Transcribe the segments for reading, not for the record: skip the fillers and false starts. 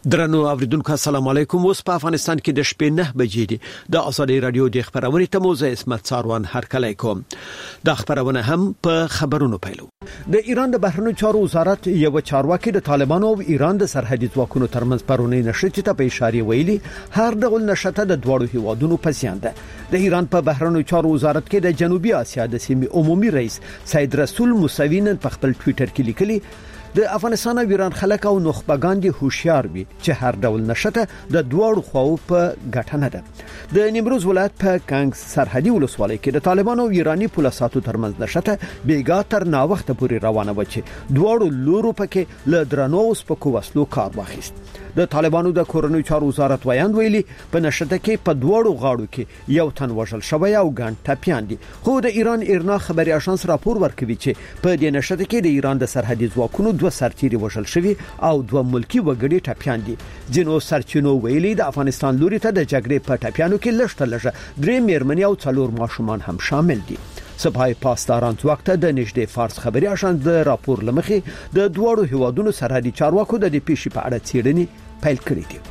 درنو اوریدونکو السلام علیکم. اوس په افغانستان کې د شپې 9 بجې دي. د آزادۍ رادیو د خبرونې ته موزه اسمت ساروان هرکلی کوم. د خبرونه هم په خبرونو پیلو. د ایران د بهرنیو چارو وزارت یو چارواکي د طالبانو او ایران د سرحدي ځواکونو ترمنځ پرونی نشته ته په اشاره ویلي هر ډول نشته د دوړو هیوادونو په زیان ده. د ایران په بهرنیو چارو وزارت کې د جنوبي اسیا د سیمې عمومي رئیس سید رسول موسوی نن په خپل ټوئیټر کې لیکلي د افغانستان او ایران خلک او نخبگان دي هوښیار وي چې هر ډول نشته د دوړو خواو په ګټه نه ده. د نیمروز ولایت په کانګ سرحدي ولسوالۍ کې د طالبانو او ایرانی پولیساتو ترمنځ نشته بیګا تر نا وخت پورې روانه و چې دوړو لورو پکې ل درنو سپکو وسلو کار واخیست. د طالبانو د کورنیو چارو وزارت ویاند ویلي په نشته کې په دوړو غاړو کې یو تن وژل شوی او ګڼ ټپیان دي. خو د ایران ایرنا خبري اژانس راپور ورکوي چې په دې نشته کې د ایران د سرحدي ځواکونو 2 سرتیري وژل شوی او 2 ملکی وګړي ټپیان دي. جنو سرچینو ویلي د افغانستان لوري ته د جګړې په ټپیانو کې لږه 3 میرمنې او 4 ماشومان هم شامل دي. سپای پاسداران وخت د نږدې فارس خبري اژانس د راپور لمخې د دوړو هیوادونو سرحدي چارواکو د دې پیښې په اړه څېړنې پیل کړې دي.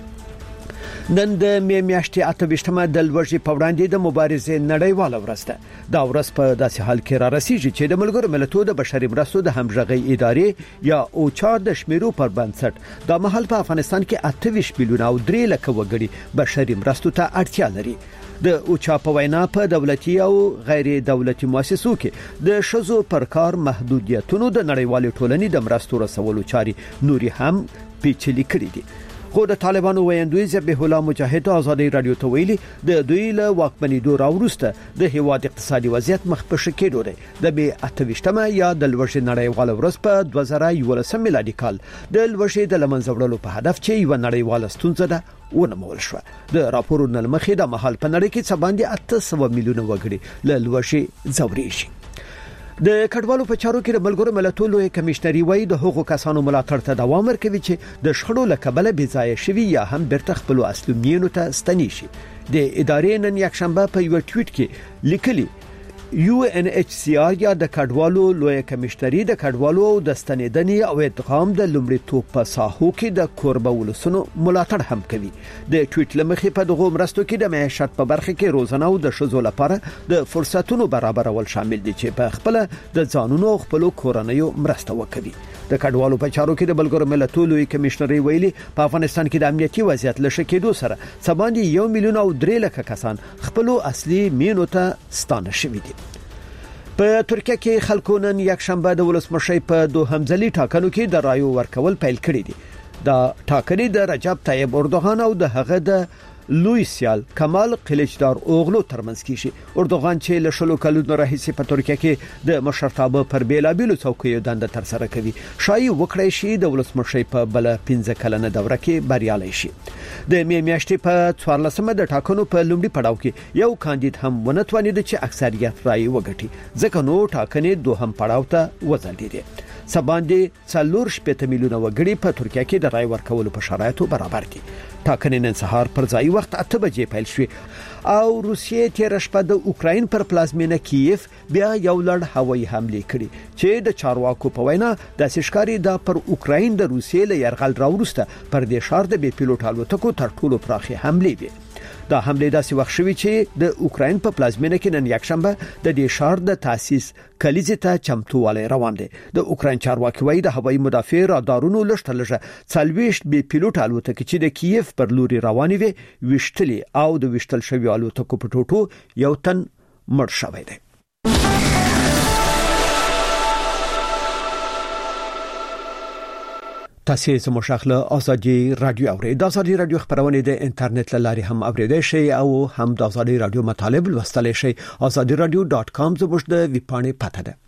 نن د میاشتې 28مه د لوږې په وړاندې د مبارزې نړیواله ورځ ده. دا ورځ په داسې حال کې را رسیږي چې د ملګرو ملتونو د بشري مرستو د همغږي ادارې یا اوچا د شمیرو پر بنسټ د محل په افغانستان کې 28 میلیون او 3 لک وګړي بشري مرستو ته اړتیا لري. د اوچا په وینا په دولتي او غیر دولتي مؤسسو کې د شذو پر کار محدودیتونو د نړیوال ټولنې د مرستو رسولو چاري نوري هم پیچلي کړې دي. خو د طالبانو ویاندوی ذبیح الله مجاهد آزادۍ رادیو ته ویلي د دوی له واکمنېدو راوروسته د هیواد اقتصادي وضعیت مخ په ښه کېدو دی. د 28مه یا د لوږې نړیواله ورځ په 2011 میلادي کال د لوږې د لمنځه وړلو په هدف چې یو نړیواله ستونزه ده ونمول شو. د راپورونو لمخې د محل په نړۍ کې څه باندې 800 میلیونه وګړي له لوږې ځوريږي. د کډوالو په چارو کې د ملګرو ملتونو لوی کمشنري وایي د حقوقو کسانو ملاتړ ته دوام ورکوي چې د شخړو له کبله بې ځایه شوي یا هم بیرته خپل اصلي مینو ته ستنې شي. د ادارې نن یکشنبه په یو ټویټ کې لیکلي UNHCR یا د کډوالو لوی کمشنري د کډوالو او د ستنېدنې او ادغام د لومړیتوب په ساحو کې د کوربه ولسونو ملاتړ هم کوي. د ټویټ لمخې په دغه مرستو کې د معیشت په برخه کې روزانه او د شذو لپاره د فرصتونو برابرول شامل دي چې په خپل د ځانونو او خپل کورنیو مرسته وکړي. د کډوالو په چارو کې د ملګرو ملتونو لوی کمشنري ویلي په افغانستان کې د امنیتي وضعیت له ښه کېدو سره سباندې 1 میلیون او 3 لک کسان خپل اصلي مینو ته ستانه شوي دي. په ترکیه کې خلکو نن یکشنبه د ولسمشر په دوهمځلي ټاکنو کې د رایو ورکول پیل کړی دي. دا ټاکنې د رجب طیب اردوغان او د هغه د لوی سیال کمال قلیچدار اوغلو ترمنځ کیږي. اردوغان چې له شلو کلونو راهیسې په ترکیه کې د مشرتابه پر بیلابیلو څوکیو دنده تر سره کوي شایي وکړی شي د ولسمشر په بل 15 کلنه دوره کې بریالي شي. د میاشتې په 14مه د ټاکنو په لومړي پړاو کې یو کاندید هم ونتوانید چې اکثریت رائے وګټي ځکه نو ټاکنې دوهم پړاو ته وځلېدې. سباندې 4 میلیونه وګړي په ترکیه کې د رائے ورکولو په شرایطو برابر دي. ټاکنې نن سهار پر ځای وخت 8 بجې پیل شوې او روسیې تیر شپه د اوکراین پر پلازمینه کیف بیا یو لړ هوایي حمله کړې چې د چارواکو په وینا د سشکاري د پر اوکراین د روسیې له يرغل راوروسته پر دې شار د بي پيلوټ الوتکو تر ټولو پراخي حمله وي. دا حمله داسې وخت شوې چې د اوکراین په پلازمینه کې نن یکشنبه د دې شار د تاسیس کلیزه ته چمتووالی روان دي. د اوکراین چارواکي وایي د هوایي مدافع رادارونو لږه 40 بي پيلوټ الوتکې چې د کیف پر لوري روانې وي وشتلې او د وشتل شوی الوتکو په ټوټو یو تن مړ شوی دی. تاسو زموږ شغله آزادي رادیو اورئ. د آزادي رادیو خبرونه د انټرنیټ لاري هم اوریدئ شئ او هم د آزادي رادیو مطالب لوستلی شئ. azadiradio.com زموږ د ویبپاڼې پته ده.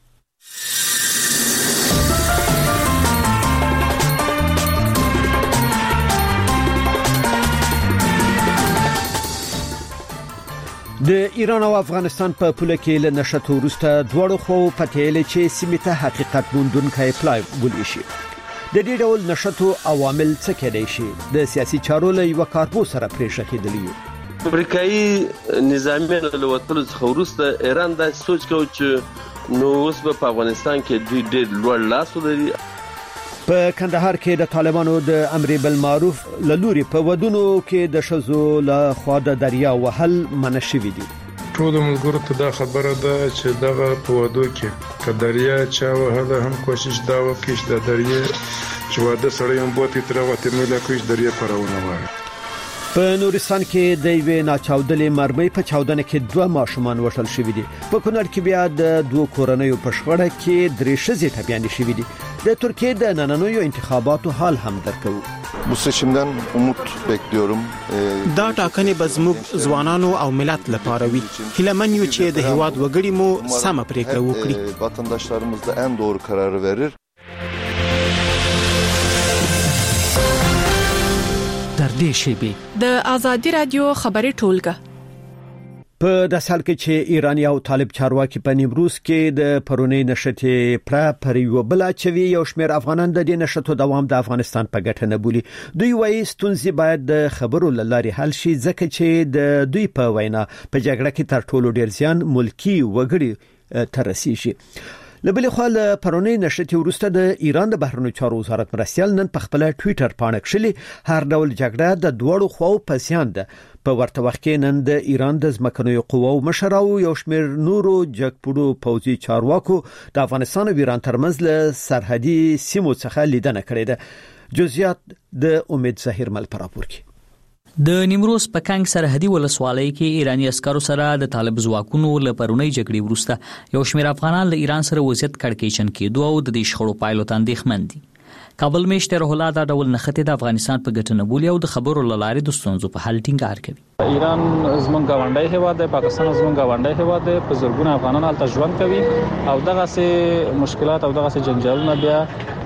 د ایران او افغانستان په پوله کې له نشټو وروسته دوړو خو پټېل چې سیمه ته حقیقت موندونکي پلان ولې شي. د دې ډول نشټو عوامل څه کېدای شي؟ د سیاسي چارو له یو کارپو سره پرېښه کېدلی. امریکایي نظامیان له وټلو څخه وروسته ایران دا سوچ کوي چې نو اوس په افغانستان کې دوی ډېر لوړ لاس لري. په کندهار کې د طالبانو د امر بالمعروف لوري په ودونو کې د شذو له خوا د دریا وهل منشوي دي. ټول ملګرو ته دا خبره ده چې دغه په ودو کې کډریا چا وهله هم کوشش دا وکړي د دریا چې واده سره هم بوتي تر وته مله کوي دریا پرونه وایي. په نورستان کې د یوې ناچاودلې مرمۍ په چاودنه کې 2 ماشومان وشل شوې دي. په کونړ کې بیا د 2 کورنیو په شخړه کې 3 ښځې ټپيان شوې دي. د ترکیه د نننوي انتخاباتو حال هم درکو. Bu seçimden umut bekliyorum. دا ټاکنې به زموږ ځوانانو او ملت لپاره وي. هیلهمن یو چې د هیواد وګړي مو سم پریکړه وکړي. Vatandaşlarımız da en doğru kararı verir. در دې شیبه د آزادي رادیو خبري ټولګه په د سال کې چې ایرانی او طالب چارواکي په نیمروز کې د پرونی نشټې پر یو بل چوي یو شمېر افغانان د دې نشټو دوام د افغانستان په ګټه نه بولي. دوی وایي ستونزې باید د خبرو لاري حل شي ځکه چې د دوی په وینا په جګړه کې تر ټولو ډیر زیان ملکی وګړي ترسي شي. لبلې خو له پرونی نشټې وروسته د ایران د بهرنیو چارو وزارت مرستيال نن په خپل ټوئیټر باندې کښلي هر ډول جګړه د دوړو خواو په سیان ده. په ورته وخت کې نن د ایران د ځمکنیو قواو مشر او یو شمېر نورو جګپړو پوځي چارواکو د افغانستان او ایران ترمنځ له سرحدي سیمو څخه لیدنه کړې ده. جزئیات د امید ظاهر مل پر راپور کې. د نیمروز په کنګ سرحدي ولسوالۍ کې ایرانی عسکرو سره د طالب ځواکونو له پرونی جګړې وروسته یو شمېر افغانان له ایران سره وضعیت کړکېچن کېدو او د دې شخړو پایلو ته اندېښمن دي. کابل میشته روح الله دا ډول نخته د افغانستان په ګټه نه بولي او د خبرو لارې د ستونزو په حل ټینګار کوي. ایران زمونږ گاونډي هیواد دی، پاکستان زمونږ گاونډي هیواد دی، په زرګونه افغانان هلته ژوند کوي او دغه سه مشکلات او دغه سه جنجالونه بیا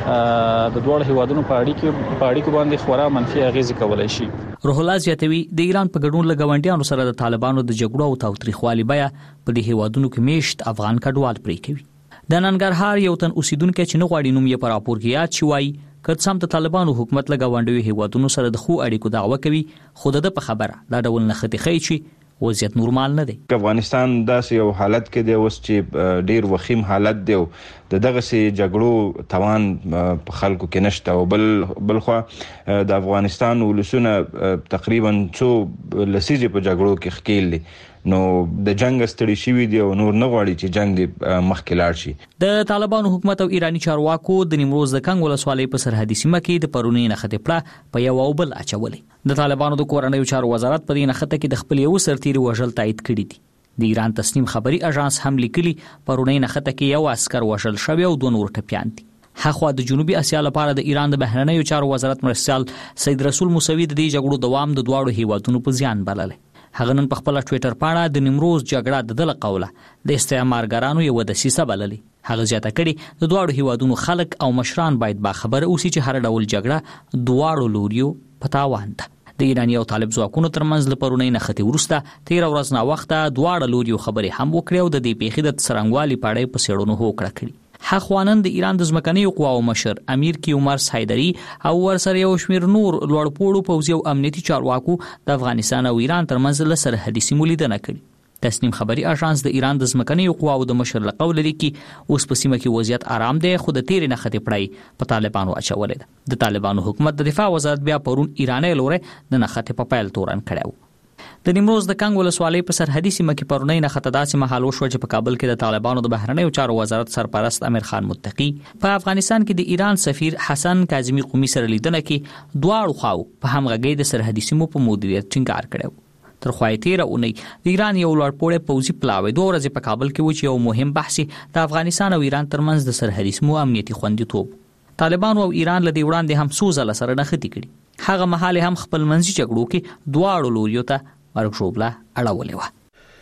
د دوه هیوادونو په اړیکو باندې خورا منفي اغیز کولای شي. روح الله زیاتوي د ایران په ګډون له گاونډیانو سره د طالبانو د جګړو او تاوتریخوالي بیا په دې هیوادونو کې میشت افغان کډوال پرې کوي. د ننګرهار یو تن اوسیدونکو چې نه غواړي نوم یې پر راپور کې یاد شي وایي که سم د طالبانو حکومت له گاونډیو هیوادونو سره د خو اړیکو دعوه کوي خو د په خبره دا ډول نختی خي چې وضعیت نورمال نه دی. افغانستان داسې یو حالت کې دی اوس چې ډیر وخیم حالت دی دغه سي جګړو توان په خلکو کې نشته او بل خو د افغانستان ولسونه تقریبا څو لسیجه په جګړو کې خکېل دي نو د جنگ ستړي شوی دی او نور نه غواړي چې جنگ مخکې لاړ شي. د طالبانو حکومت او ایرانی چارواکو د نیمروز د کنګ ولسوالۍ په سرحدي سیمه کې د پرونی نخته پړه په یو او بل اچولې. د طالبانو د کورنیو چارو وزارت په دې نخته کې د خپل یو سرتیري وژل تایید کړی دی. د ایران تسنیم خبري اژانس هم لیکلي پرونی نخته کې یو عسكر وژل شوی او 2 نور ټپيان دي. هغه د جنوبي اسیا لپاره د ایران د بهرنیو چارو وزارت مرستيال سید رسول موسوي د دې جګړو دوام د دواړو هیوادونو په زیان بلل. هغه نن په خپل ټوئیټر باندې د نیمروز جګړه د دل قوله د استعمارګرانو یو د سیسه بللي. هغه زیاته کړي د دواړو هیوادونو خلک او مشران باید با خبر اوسي چې هر ډول جګړه دواړو لوریو پتاوان ده. د ایرانی او طالب ځواکونو ترمنځ له پرونی نختی ورسته 13 ورځې نه وخت دواړو لوریو خبرې هم وکړې او د دې پیښې د څرنګوالي پاړې په سیړونو هوکړه کړې. حخوانن د ایران د ځمکنیو قواو مشر امیر کی عمر حیدری او ورسره یو شمیر نور لوړپوړو پوځي او امنیتي چارواکو د افغانستان او ایران ترمنځ له سرحدي سیمو لیدنه کړې. تسنیم خبري اژانس د ایران د ځمکنیو قواو د مشر لقول لري کې اوس په سیمه کې وضعیت آرام دی خو د تیر نه خطې پړای په طالبانو اچولې ده. د طالبانو حکومت د دفاع وزارت بیا پرون ایراني لورې د نه خطې په پایل تورن کړو. د نیمروز د کنګ ولسوالۍ په سرحدي سیمه کې پرونی نه خطه داسې مهال وشو چې په کابل کې د طالبانو د بهرنیو چارو وزارت سرپرست امیر خان متقی په افغانستان کې د ایران سفیر حسن کاظمی قومي سره لیدنه کې دواړو خواو په همغږۍ د سرحدي سیمو په مدیریت ټینګار کړو. تر خوای تیر اونۍ د ایران یو لوړپوړی پوځي پلاوی 2 ورځې په کابل کې و چې یو مهم بحث د افغانستان او ایران ترمنځ د سرحدي سیمو امنیتي خوندیتوب. طالبانو او ایران له دې وړاندې هم سوزله سره نختی کړي. هغه مهال هم خپل منځي جګړو کې دواړو لوریو ته ورکشوبله اړولې و.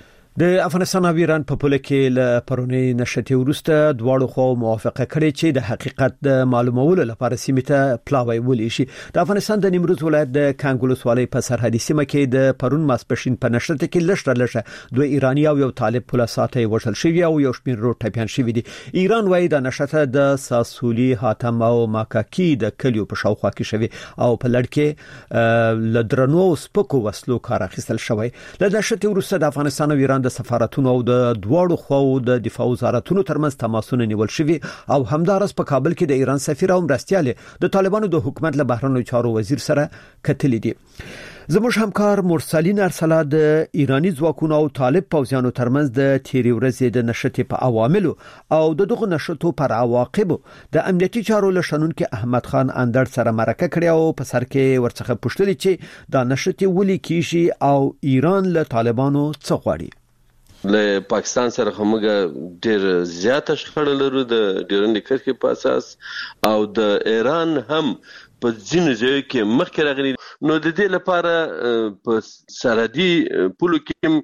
د افغانستان او ایران په پوله کې له پرونی نشټې وروسته دواړو خو موافقه کړې چې د حقیقت د معلومولو لپاره سیمه ته پلاوی ولې شي. د افغانستان د نیمروز ولایت د کانګ ولسوالۍ په سرحدي سیمه کې د پرون ماسپښین په نشټه کې لږه 2 ایرانی او یو طالب پولیساته وژل شوی او یو شمېر نور ټپيان شوی دي. ایران وايي د نشټه د ساسولي حاتم او ماکاکی د کلیو په شاوخوا کې شوی او په لړ کې لدرنو سپکو وسلو کار اخیستل شوی. له نشټې وروسته د افغانستان او ایران ایران د سفارتونو او د دواړو خواو د دفاع وزارتونو ترمنځ تماسونه نیول شوي او همدارس په کابل کې د ایران سفیر او مرستیال د طالبانو د حکومت له بهرنیو چارو وزیر سره کتلې دي. زموږ همکار مرسلین ارسلا د ایرانی ځواکونو او طالب پوځیانو ترمنځ د تیری ورځې د نشټې په عواملو او دغه نشټو پر عواقبو د امنیتي چارو لشنون کې احمد خان اندړ سره مرکه کړې او په سر کې ورڅخه پوښتنه چې دا نشټې ولې کیږي او ایران له طالبانو څه غواړي. له پاکستان سره همغه ډیر زیات شخړه لرو د ډیرنډ کرښې په اساس او د ایران هم په ځینو ځایو کې مخکې راغلي. نو د دې لپاره په سرحدي پولو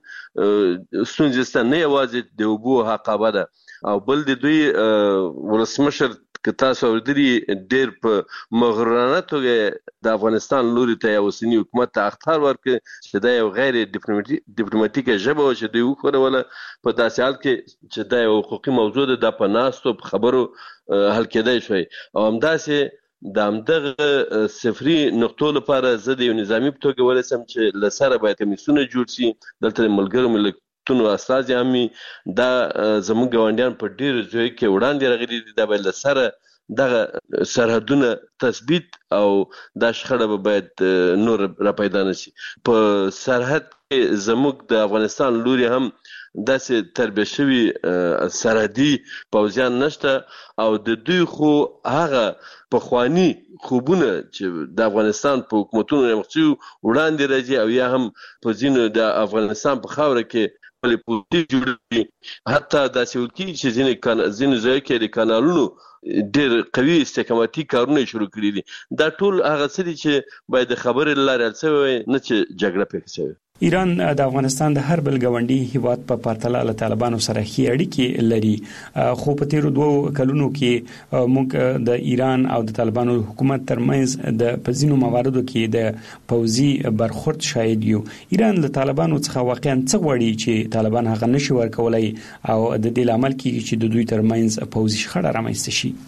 کې ستونزې نه یوازې د اوبو حقابه ده او بل د دوی ولسمشر که تاسو ورته ډیر په مغرورانه توګه د افغانستان لوري ته یو سنی حکومت ته اختیار ورکړ چې دا یو غیر ډیپلوماټیکه ژبه او چې دوی وکړوله په داسې حال کې چې دا یو حقوقي موضوع ده د پناستو خبرو حل کېدای شوی او همداسې د همدغه صفري نقطو لپاره زه د یو نظامی په توګه ولسم چې لسره باید کمیسونه جوړ شي. دلته ملګرو ملتونو استازي هم دا زموږ ګاونډیان په ډیر ځای کې وړاندې راغلي دي. دا باید لسره دغه سرحدونه تثبیت او دا شخړه باید نور را پیدا نشي. په سرحد کې زموږ د افغانستان لوري هم داسې تربیه شوي سرحدي پوځیان نشته او د دوی خو هغه پخوانی خوبونه چې د افغانستان په حکومتونو مخچو وړاندې راځي او یا هم په ځینو د افغانستان په خاوره کې بلې پولیټیک جوړوي حتی داسې وکړي چې ځینو ځایو کې د کانالونو ډېر قوي استحکاماتي کارونه شروع کړي دي. دا ټول هغه څه دي چې باید د خبرې له لارې حل شوی نه چې جګړه پیښه شوې. ایران د افغانستان د هر بل ګاونډي هیواد په پرتله له طالبانو سره ښې اړیکې لري خو په تیرو 2 کلونو کې موږ د ایران او د طالبانو حکومت ترمنځ د پزینو مواردو کې د پوځي برخورد شاهد یو. ایران له طالبانو څخه واقعا څه غواړي چې طالبان هغه نشي ورکولای او د دې لامل کې چې د دوی ترمنځ پوځي شخړه رامنځته شي.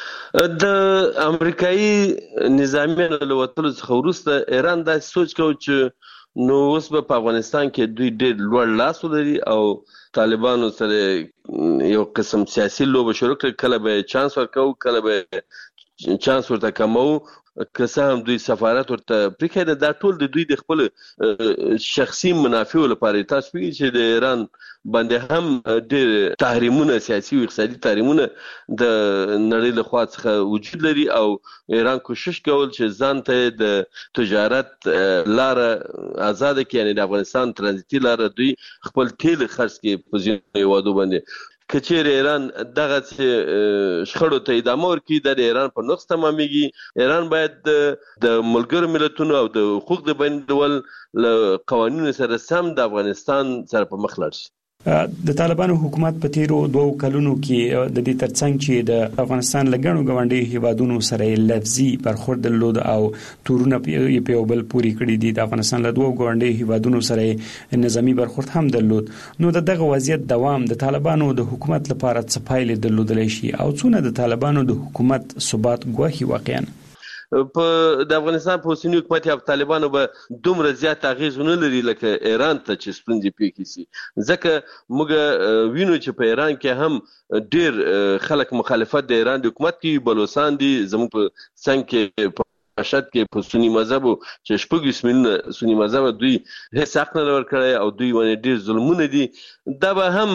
د امریکایي نظامیانو له وتلو څخه وروسته ایران دا سوچ کوي چې نو اوس په افغانستان کې دوی ډېر لوړ لاس لري او طالبانو سره یو قسم سیاسي لوبه شروع کړه. کله به چانس ورکو کله به چانس ورته کمو که څه هم دوی سفارت ورته پریکړه. دا ټول د دوی د خپل شخصي منافع لپاره. تاسو پیږئ چې د ایران باندې هم ډېر تحریمونه سیاسي او اقتصادي تحریمونه د نړۍ له خوا څخه وجود لري او ایران کوشش کول چې ځان ته د تجارت لار آزاد کړي یعنی د افغانستان ترانزیتي لار دوی خپل تیل خرڅ کړي په ځینو هیوادو باندې. کچېر ایران دغه شخړو ته ادامه ورکړي د ایران په نقص تمامېږي. ایران باید د ملګرو ملتونو او د حقوق د بین ډول له قوانینو سره سم د افغانستان سره په مخ لاړ شي. د طالبانو حکومت په تیرو 2 کلونو کې د دې ترڅنګ چې د افغانستان لګڼو غونډي هیوادونو سره لفظي برخورد درلود او تورونه په بل پوری کړی دي. د افغانستان له 2 غونډي هیوادونو سره نظامی برخورد هم درلود. نو دغه وضعیت دوام د طالبانو د حکومت لپاره څه پایلې درلودلی شي او څونه د طالبانو د حکومت ثبات ګواهی واقعا په د افغانستان په اوسنی حکومت یا طالبانو به دومره زیات اغیز نه لري لکه ایران ته چې ستونزې پیښې شي. ځکه موږ وینو چې په ایران کې هم ډیر خلک مخالفت د ایران د حکومت کې بلوچستان دي. زموږ په څنګ کې مشهد کې په سنی مذهب چې شپږ اسمنه سنی مذهب دوی هیڅ حق نه ورکړي او دوی باندې ډیر ظلمونه دي. دا به هم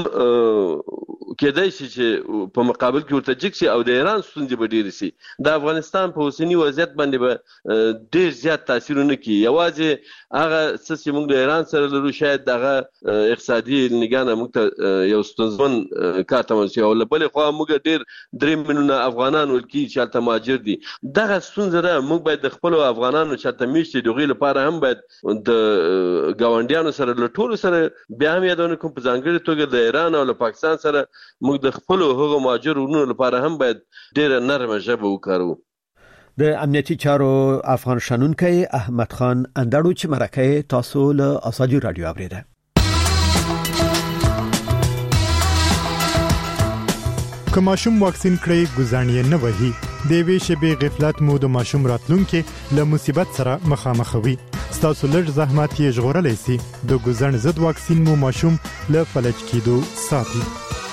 کېدای شي چې په مقابل کې ورته جګ شي او د ایران ستونزې به ډیر شي. د افغانستان په اوسنی وضعیت باندې به ډیر زیات تاثیر نه کوي. یوازې هغه څه چې موږ د ایران سره لرو شاید دغه اقتصادي نگانه موږ ته یو ستونزمن کار تماشي او بلې خو موږ ډیر 3 میلیونه افغانان ولکې چې الته مهاجر دي. دغه ستونزه ده. موږ باید د خپل افغانانو چې تمیشتي دغه لپاره هم باید د ګاونډیانو سره له ټولو سره بیا هم یادونه کوم په ځانګړي توګه د ایران او له پاکستان سره موږ د خپل هغو مهاجرونو لپاره هم باید ډېر نرمه ژبه وکاروو. د امنیتي چارو افغان شنونکی احمد خان اندړو چې مرکه تاسو له ازادي رادیو اوریده. که ماشوم واکسین کړی ګزانې نه وهي د وی شبي غفلت مو د ماشوم راتلونکي له مصیبت سره مخامخ وي. ستاسو لږ زحمت یې ژغورلی سي. د ګوزڼ ضد واکسین مو ماشوم له فلج کېدو ساتي.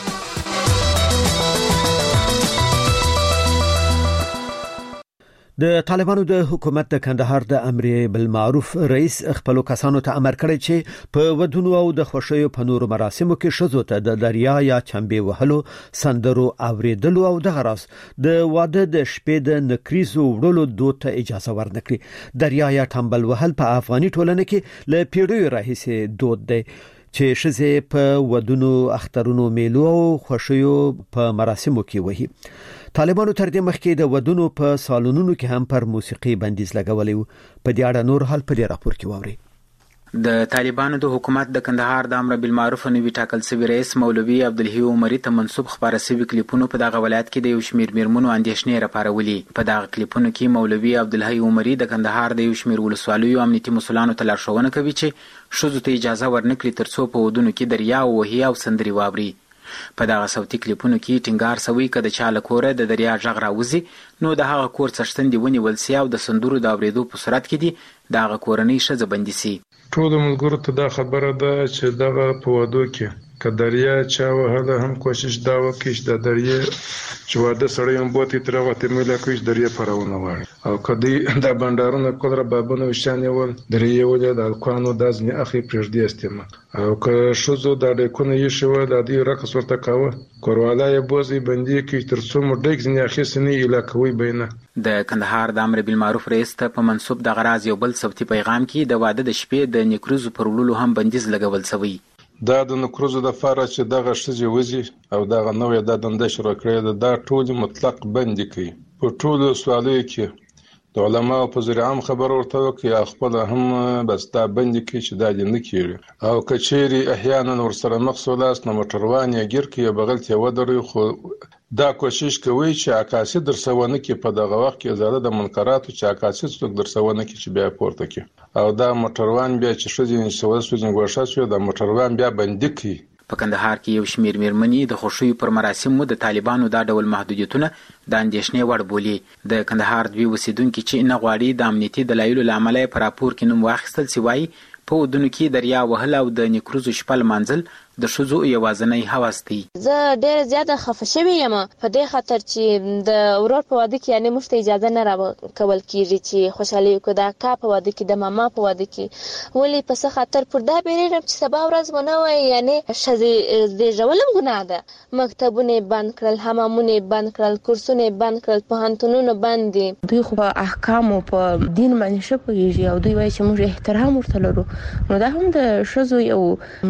د طالبانو د حکومت د کندهار د امر بالمعروف رئیس خپل کسانو ته امر کړی چې په ودونو او د خوشیو په نورو مراسمو کې شذو ته د دریا یا چمبې وهلو، سندرو اوریدلو او د غراس د واده د شپې د نکریزو وړلو دود ته اجازه ورنکړي. دریا یا ټمبل وهل په افغاني ټولنه کې له پیړیو راهیسې دود دی چې شذې په ودونو، اخترونو، میلو او خوشیو په مراسمو کې وهي. طالبانو تر دې مخکې د ودونو په سالونونو کې هم پر موسیقي بندیز لګولې و. په دې اړه نور حال په دې راپور کې واوري. د طالبانو د حکومت د کندهار د امر بالمعروف نوی ټاکل شوی رئیس مولوي عبدالحی عمری ته منسوب خبره شوی کلیپونو په دغه ولایت کې د یو شمیر میرمنو اندیشنې راپارولې. په دغه کلیپونو کې مولوي عبدالحی عمری د کندهار د یو شمیر ولسوالیو امنیتي مسولانو ته لارښوونه کوي چې شذو ته اجازه ورنکړي ترڅو په ودونو کې دریا وهي او سندري واوري. په دغه صوتي کلیپونو کې ټینګار شوی کده چې له کوره د دریا ژغ راوځي نو د هغه کور څښتن دی ونیول سي او د سندرو د اوریدو په صورت کې دی دغه کورنۍ ښځه بندي سي. ټول ملګرو ته دا خبره ده چې دغه په وادو کې کدریا چا وهله هم کوشش دا وکړي د دریا چې واده سړی هم بوتي تر وخت مله کوي دریا پرونه وړي او کدی د بندارونو کولره بابونو شانې ول دریا ول د الکوانو دازنی اخی پرېږدي استعمال او که شوزو د ډکونه یې شو د دې رقص ورته کاوه کوروالای بوزي بندي کې تر څو مډیک ځنی اخی سنی علاقوي بینه. د کندهار د امر بالمعروف رئیس ته په منسوب د غراز یو بل صوتي پیغام کې د واده د شپې د نیکروزو پر وړلو هم بندیز لګول شوی. دا د نکروزو د فاره چې دغه شذې وزي او دغه نوې د دنده شروع کړې دا ټول مطلق بندي کوي. په ټولو سوالونو کې د علماء په ذریعه هم خبر ورته وکړي خپل هم بس دا بندي کوي چې دا دې نه کیږي او کچېری احیانا ورسره مخصوص نه موټروان یا ګیر کې بغلت یو درې خو دا کوشش کوي چې عکاسي درسونه کې په دغه وخت کې زړه د منکراتو چې عکاسي څوک درسونه کې چې بیا پورته کې او دا موټروان بیا چې شوزین سوځین غوښه شو د موټروان بیا بندي کوي. په کندهار کې یو شمیر میرمنې د خوشیو پر مراسمو د طالبانو دا ډول محدودیتونه د اندیشنې وړ بولي. د کندهار دوی اوسیدونکو چې نه غواړي د امنیتي دلایلو لامل په راپور کې نوم واخیستل سی وایي په ودونو کې دریا وهل او د نیکروزو شپل منزل د شذو یوازنی هوس دی. زه ډېر زیاته خفه شوې یم په دې خاطر چې د ورور په واده کې یعنی مشته اجازه نه راکول کیږي چې خوشحالي وکړو د اکا په واده کې د ماما په واده کې ولې په څه خاطر پر دا بیرېږم چې سبا ورځ مونږ وای یعنی شذې د ژولم ګناه ده. مکتبونه بند کړل، حمامونه بند کړل، کورسونه بند کړل، پوهنتونونه بند دي. دوی خو احکام په دین باندې شپږیږي او دوی وایي چې موږ احترام ورته لرو نو دا هم د شذو یو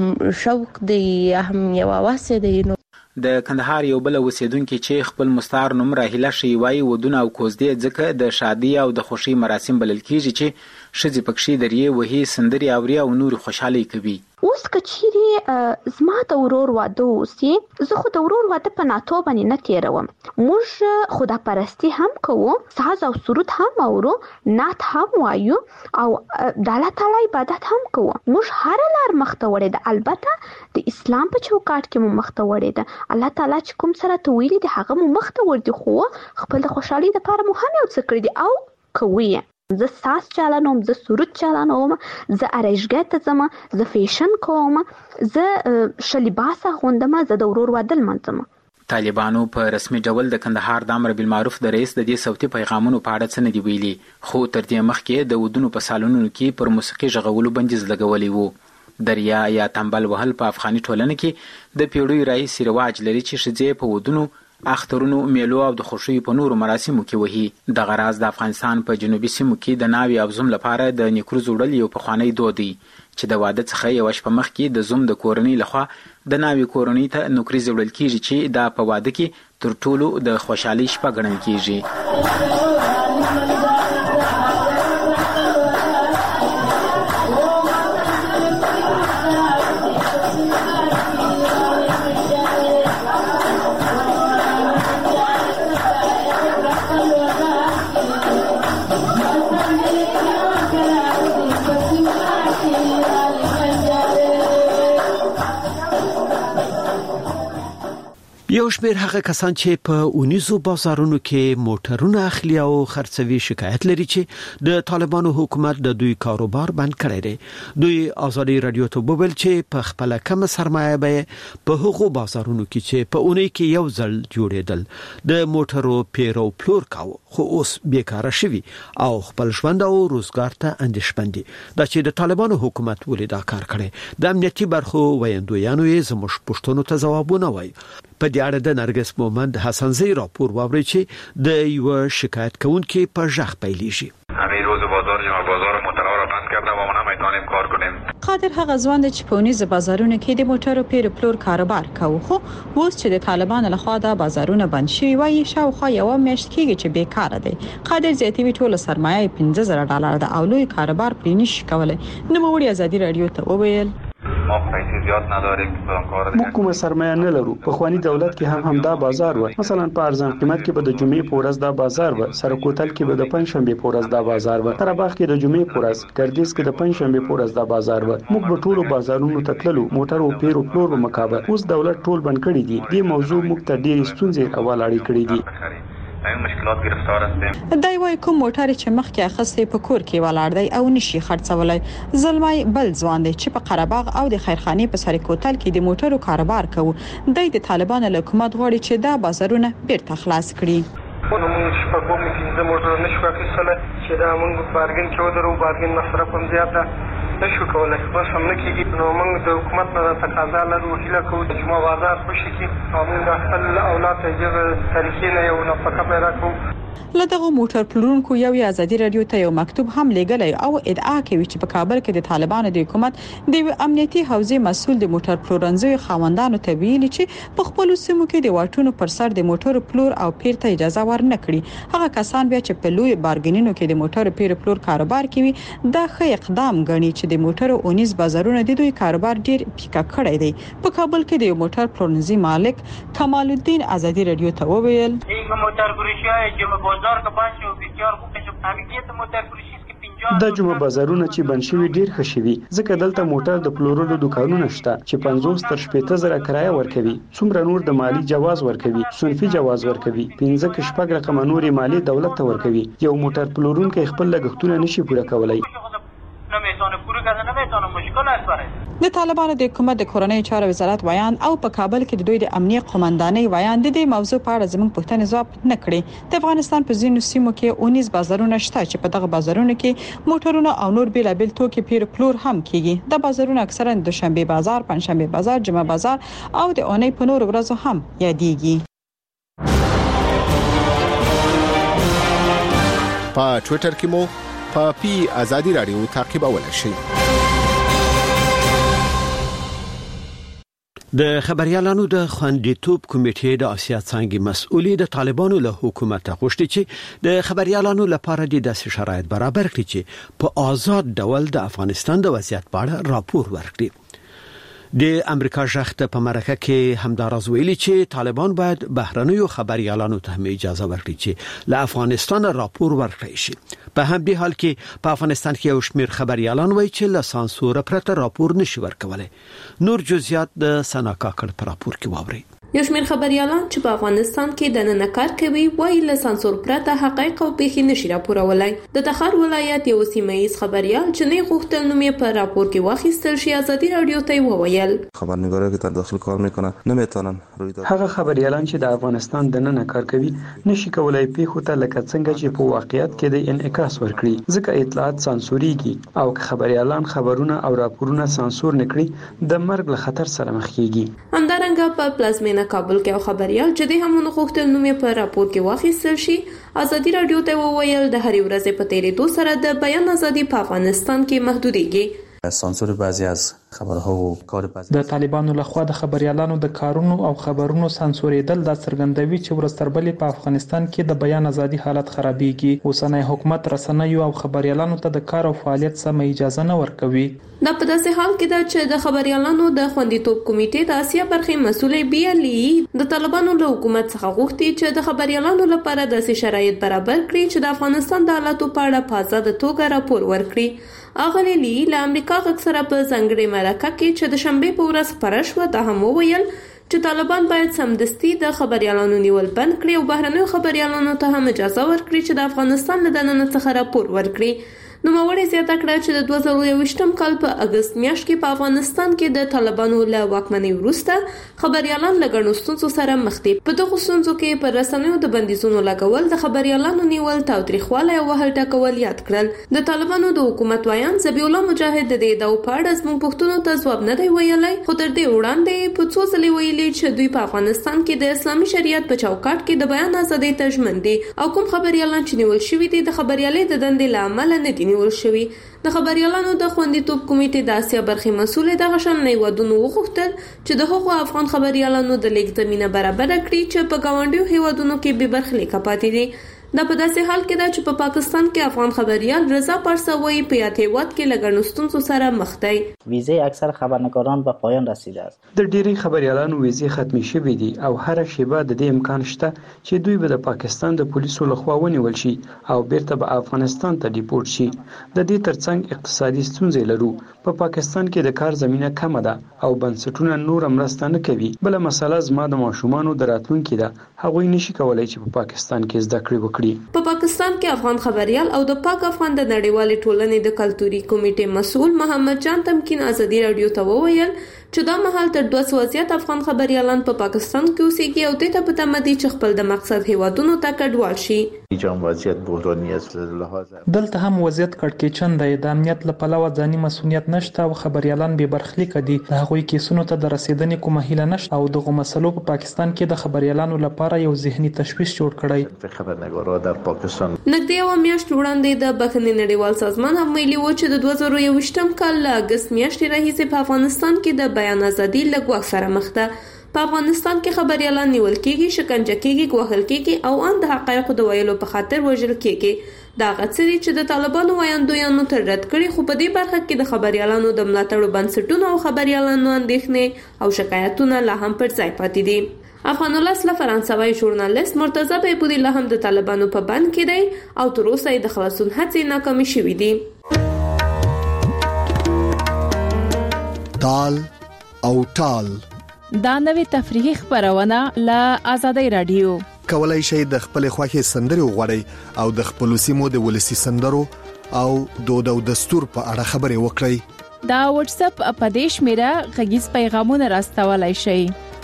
شوق دی هم یو واسه دی. د کندهار یو بل اوسیدونکو چې خپل مستعار نوم راهیله شي وایي ودونه او کوزدې ځکه د شادي او د خوشي مراسم بلل کیږي چې شذې پکښې درې وهي سندري اوري او نور خوشحالي کوي. اوس کچيري زما د ورور واده اوسي زه خو د ورور واده په ناتو باندې نه تیروم. موږ خدا پرستی هم کوو، ساز او سرود هم اورو، نعت هم وایو او د الله تعالی عبادت هم کوو. موږ هر لار مخته وړې ده البته د اسلام په چوکاټ کې مو مخته وړې ده. الله تعالی چې کوم سره ته ویلي د هغه مو مخته ور دي خو خپل د خوشحالي لپاره مو هم یو څه کړی دي او کوي. زه ساز چالانوم، زه سرود چالانوم، زه ارایشګاه ته ځم، زه فیشن کوم، زه شلباس اغوندم، زه د ورور واده لمانځم. طالبانو په رسمي ډول د کندهار د امر بالمعروف د رئیس د دې صوتي پیغامونو په اړه څه نه دی ویلي خو تر دې مخکې د ودونو په سالونونو کې پر موسیقي ژغولو بندیز لګولی وو. دریا یا تمبل وهل په افغاني ټولنه کې د پیړیو راهیسې رواج لري چې ښځې په ودونو، اخترونو، میلو او د خوښیو په نورو مراسمو کې وهي. دغه راز د افغانستان په جنوبي سیمو کې د ناوې او زوم لپاره د نیکروزو وړل یو پخوانی دود دی چې د واده څخه یوه شپه مخکې د زوم د کورنۍ لخوا د ناوې کورنۍ ته نوکریزې وړل کیږي چې دا په واده کې تر ټولو د خوشحالۍ شپه ګڼل کیږي. یو شمېر هغه کسان چې په اونیزو بازارونو کې موټرونه اخلي او خرڅوي شکایت لري چې د طالبانو حکومت د دوی کاروبار بند کړی دی. دوی آزادي رادیو ته وویل چې په خپل کم سرمایه به په هغو بازارونو کې چې په اونۍ کې یو ځل جوړېدل د موټرو پیرو پلور کاوه، خو اوس بیکاره شوي او خپل ژوند او روزګار ته اندېښمن دي. دا چې د طالبانو حکومت ولې دا کار کړی، د امنیتي برخو ویاندویانو یې زموږ پوښتنو ته ځوابونه وایي. په دې اړه د نرګس محمد حسنزی راپور واوري چې د یو شکایت کوونکي په ژغ پیلېږي. همین روز بازار موترها را بند کرده و ما نمیتونیم کار کنیم. قادر هغه ځوان چې په ونیز بازارونو کې د موټرو پیر پلور کاروبار کوي، خو اوس چې د طالبانو لخوا د بازارونه بند شوي وایي شاوخوا یو میاشت کېږي چې بیکاره دي. قادر زیاتوي ټول سرمایه $15,000 ده او لوی کاروبار پرې نشي کولای. نوموړي آزادي رادیو ته وویل ما پیسې زیات نداریم که کار موږ کومه سرمایه نه لرو. په خواني دولت کې هم دا بازار و، مثلا په ارزان قیمت کې به د جمعې په ورځ دا بازار و، سرکوتل کې به د پنځشنبه په ورځ دا بازار و، قرهباغ کې د جمعې په ورځ، ګردیز کې د پنځشنبه په ورځ دا بازار و. موږ په ټولو بازارونو ته تللو، موټر او پیرو پلور په مقابل. اوس دولت ټول بند کړی دی. دې موضوع موږ ته ډېری ستونزې حواله کړې دي. مشکلات گرفتار هستیم. دای وای کوم موټر چې مخکې اخستې په کور کې ولاړ دی او نشي خرڅولای. زلمای بل ځوان دی چې په قرهباغ او د خیرخانه په سرکوتل کې د موټرو کاروبار کوي. د طالبانو حکومت غواړي چې دا بازارونه بیرته خلاص کړي. موږ په کوم کې د موټر نشو اخیستل چې دا موږ بارګین کې ودرو، بارګین مصرف هم زیاته نشو کولای. بس هم نه کېږي. نو موږ د حکومت نه تقاضا لرو، هیله کوو چې ما بازار خوشي کړي او موږ خپل اولاد ته دغه طریقې نه یو نفقه پیدا کړو. لدغه موټر پلورونکو یو آزادي رادیو ته یو مکتوب هم لېږلی او ادعا کوي چې په کابل کې د طالبانو د حکومت د امنیتي حوزې مسول د موټر پلورنځي خاوندانو ته ویلي چې په خپل سیمو کې د واټونو پر سر د موټر پلور او پیر ته اجازه ورنکړي. هغه کسان بیا چې په لوی بارګینینو کې د موټر پیر پلور کاروبار کوي دا ښه اقدام ګڼي چې د موټر اونیز بازارونه د دوی کاروبار ډیر پیکا کړی دی. په کابل کې د یو موټر پلورنځي مالک کمال الدین آزادي رادیو ته وویل د جمعه بازارونه چې بند شوي ډیر ښه شوي، ځکه دلته موټر د پلورلو دکانونه شته چې 50 تر 60,000 کرایه ورکوي. څومره نور د مالی جواز ورکوي، صنفي جواز ورکوي، 15 رقم نوري مالی دولت ته ورکوي. یو موټر پلورونکو خپل لګښتونه نشي پوره کولای. د طالبانو د حکومت د کورنۍ چارو وزارت ویان او په کابل کې د دوی د امنیه قومندانۍ ویان د دې موضوع په اړه زموږ پوښتنې ځواب نه کړي. د افغانستان په ځینو سیمو کې 19 بازارونه شته چې په دغه بازارونو کې موټرونه او نور بیلابل توکي پیر پلور هم کیږي. د بازارونو اکثرا د شنبه بازار، پنځشنبه بازار، جمعه بازار او د اونۍ په نور ورځو هم یادېږي. په ټوئیټر کې مو په آزادي رادیو تعقیبولای شئ. د خبريالانو د خوندیتوب کمیټې د آسیا څنګه مسؤلې د طالبانو له حکومت غوښتي چې د خبريالانو لپاره د داسې شرایط برابر کړي چې په آزاد ډول د افغانستان د وضعیت په اړه راپور ورکړي. د امریکا ژغ په مرکه کې همداراز ویلي چې طالبان باید بهرنیو خبريالانو ته اجازه ورکړي چې له افغانستان راپور ورکړي شي. په همدې حال کې په افغانستان کې یو شمېر خبريالان وایي چې له سانسور پرته راپور نشي ورکولای. نور جزئیات د سناکا کړ په راپور کې واوري. یو شمېر خبريالان چې په افغانستان کې د نن کار کوي وایي له سانسور پرته حقایق او پیښې نشي راپورولای. د تخار ولایت یو سیمه‌ایز خبريال چې نه غوښتل نوم یې په راپور کې واخیستل شي آزادي رادیو ته وویل خبرنگاری که داخل کار میکنن نمیتونن هغه خبريالان چې د افغانستان د نن کار کوي نشي کولای پیښو ته لکه څنګه چې په واقعیت کې د انعکاس ورکړي، ځکه اطلاعات سانسوريږي او خبريالان خبرونه او راپورونه سانسور نکړي د مرګ له خطر سره مخ کیږي. همدارنګه په پلازمینه کابل کې خبريال چې د همونو غوښتل نوم یې په راپور کې واخیستل شي آزادي رادیو ته وویل د هرې ورځې په تیریدو سره د بیان ازادي په افغانستان کې محدودېږي. سانسور بعضی از خبرها و کار بعضی د طالبانو لخوا د خبريالانو د کارونو او خبرونو سانسورېدل د څرګندوي چې ورستربلې په افغانستان کې د بیان ازادي حالت خرابېږي. اوسنۍ حکومت رسنیو او خبريالانو ته د کار او فعالیت سم اجازه نه ورکوي. دا په داسې حال کې ده چې د خبريالانو د خوندیتوب کمیټې د اسیا برخې مسولې بیالي د طالبانو له حکومت څخه غوښتي چې د خبريالانو لپاره داسې شرایط برابر کړي چې د افغانستان د حالاتو په اړه په آزاد توګه راپور ورکړي. اغلی لی له امریکا غږ سره په ځنګړې مرکه کې چې د شنبه په ورځ خبره شوه دا هم وویل چې طالبان باید سمدستي د خبريالانو نیول بند کړي او بهرنیو خبريالانو ته هم اجازه ورکړي چې د افغانستان له دننه څخه راپور ورکړي. نوموړي زیاته کړه چې د 2021م کال په اگست میاشت کې په افغانستان کې د طالبانو له واکمنۍ وروسته خبريالان له ګڼو ستونزو سره مخ دي. په دغو ستونزو کې پر رسنیو د بندیزونو لګول، د خبريالانو نیول، تاوتریخوالی او وهل ټکول یاد کړل. د طالبانو د حکومت وایان ذبیح الله مجاهد د دې ادعاو په اړه زموږ پوښتنو ته ځواب نه دی ویلی، خو تر دې وړاندې په څو ځلې ویلي چې دوی په افغانستان کې د اسلامي شریعت په چوکاټ کې د بیان ازادۍ ته ژمن دي او کوم خبريالان چې نیول شوي دي د خبريالۍ د دندې له امله نه دي نیول شوي. د خبريالانو د خوندیتوب کمیټې د اسیا برخې مسؤل دغه شان هیوادونو وغوښتل چې د هغو افغان خبريالانو د لیږد زمینه برابر کړي چې په ګاونډیو هیوادونو کې بې برخلیکه پاتې دي. دا په داسې حال کې ده چې په پاکستان کې افغان خبريال رضا پارساوی په یاد هیواد کې له ګڼو ستونزو سره مخ دی. ویزه اکثر خبرنگاران به پایان رسیده است. د ډیری خبريالانو ویزې ختمي شوې دي او هر شیبه د دې امکان شته چې دوی به د پاکستان د پولیسو لخوا ونیول شي او بیرته به افغانستان ته ډیپورت شي. د دې ترڅنګ اقتصادي ستونزې لرو. په پاکستان کې د کار زمينه کم ده او بنسټونه نور مرسته نه کوي. بل مسله زما د ماشومانو د راتلونکي ده. هغوی نشي کولای چې په پاکستان کې زده کړې وکړي. په پاکستان کې افغان خبريال او د پاک افغان د نړیوالې ټولنې د کلتوري کمیټې مسؤل محمد جان تمکین ازادي رادیو ته وویل چې دا مهال تر 200 زیات افغان خبريالان په پاکستان کې اوسېږي او د ته په تمه دي چې خپل د مقصد هیوادونو ته کډوال شي. وضعیت بحرانی است لحاظ دلته هم وضعیت کړکېچن دی. د امنیت له پلوه ځاني مسؤلیت نشته او خبريالان به برخلیک دي. د هغوی کیسونو ته د رسیدنې کومه هیله نشته او دغه مسلو په پاکستان کې د خبريالانو لپاره یو ذهني تشویش جوړ کړی. خبرنگاران در پاکستان نږدې یو میاشت وړاندې د بخښنې نړیوال سازمان هم ویلي و چې د 2021م کال له اگست میاشتې راهیسې په افغانستان کې د بیان ازادي له ګواښ سره مخ ده. په افغانستان کې خبريالان نیول کېږي، شکنجه کېږي، ګواښل کېږي او ان د حقایقو د ویلو په خاطر وژل کېږي. دا غڅري چې د طالبانو وایاندویانو تر رد کړي، خو په دې برخه کې د خبريالانو د ملاتړو بنسټونو او خبريالانو اندېښنې او شکایتونه لا هم پر ځای پاتې دي. افغان ولس له فرانسوي ژورنالیست مرتضی بیپوري له هم د طالبانو په بند کې دی او تر اوسه یې د خلاصون هڅې ناکامې شوې دي. تال او ټال دا نوې تفریحي خبرونه له آزادۍ رادیو. کولای شئ د خپل خوښي سندري وغوړئ او د خپل سیمو د ولسی سندرو او دود او دستور په اړه خبرې وکړئ. دا واتس اپ اپدیش میرا غږیز پیغامونه راستولای شئ.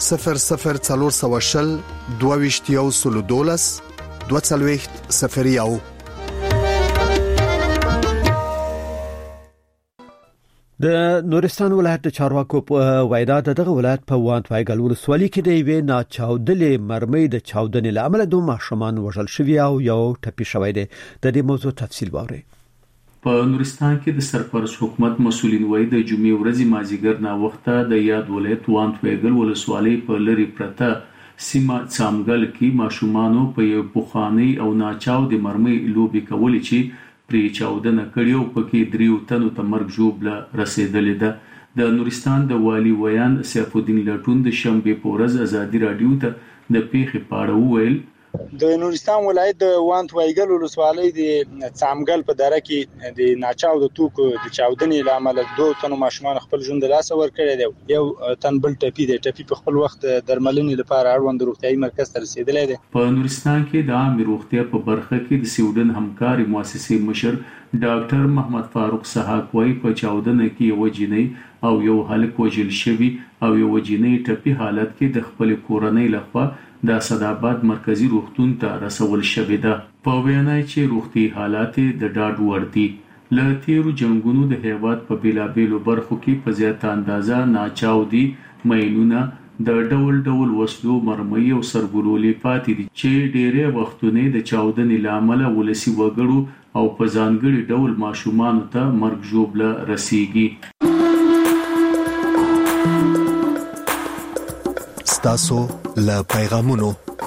0040 22 22 د نورستان ولایت د چارواکو په وینا دغه ولایت په وانت وایګل ولسوالۍ کې د یوې ناچاودلې مرمۍ د چاودنې لامل دوه ماشومان وژل شوي او یو ټپي شوی دی. د دې موضوع تفصیل واورئ. په نورستان کې د سرپرست حکومت مسولین وایي د جمعې ورځې مازیګر نا وخته د یاد ولایت وانت وایګل ولسوالۍ په لری پرته سیمه څامګل کې ماشومانو په یو پوخانی او ناچاود مرمۍ لوبي کولې چې پری چاودنه کړیو پکې دریو تنو ته مرګ ژوبله رسیدلې ده. د نورستان د والی ویان سیف الدین لټون د شنبه په ورځ ازادي رادیو ته د پیښې په اړه وویل. د نورستان ولایت د وانت وایګل ولسوالۍ د څامګل په دره کې د ناچاود توکو د چاودنې لامل دوه تنو ماشومان خپل ژوند له لاسه ورکړي دي. یو تن بل ټپي دی. ټپي په خپل وخت درملنې لپاره اړوند روغتيایي مرکز ته رسیدلی دی. په نورستان کې د عامه روغتیا په برخه کې د سویډن همکاري مؤسسې مشر ډاکټر محمد فاروق سحاق وايي په چاودنه کې یو جنۍ او یو هلک وژل شوی او یو جنۍ ټپي حالت کې د خپل کورنۍ لخوا د اسداباد مرکزی روغتون ته رسول شوې ده. په وینا چې روغتي حالات د ډاډ وړ دي. له تیرو جنگونو د هیواد په بیلابیلو برخو کې په زیاته اندازه ناچاودي ماینونه د ډول ډول وسلو مرمۍ او سرګلولې پاتې دي چې ډېرې وختونه د چاودنې لامل ولسی وګړو او په ځانګړي ډول ماشومان ته مرګ ژوبله رسیږي. تاسو له پیغامونو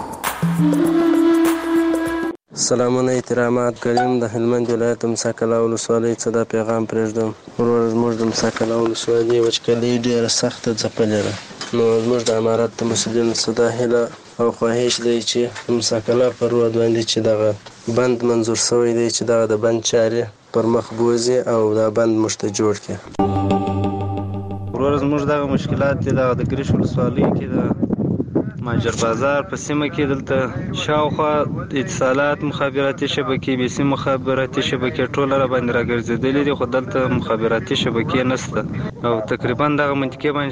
سلامونه احترامات کریم د هلمند ولایت مساکلا ولسوالۍ څخه دا پیغام پرېږدم. ورور زموږ د مساکلا ولسوالۍ وچکالي ډېره سخته ځپلې ده. نو زموږ د امارت د مسؤلینو څخه دا هیله او خواهش دی چې مساکلا پر روډ باندې چې دغه بند منظور شوی دی چې دغه د بند چارې پر مخ بوځي او دا بند موږ ته جوړ کړي. ورور زموږ دغه مشکلات دي د ګریش ولسوالۍ کې د ماجر بازار په سیمه کې دلته شاوخوا اتصالات مخابراتي شبکې بي سي مخابراتي شبکې ټول را باندې راګرځېدلې دي خو دلته مخابراتي شبکې نشته او تقریبا دغه منطقې باندې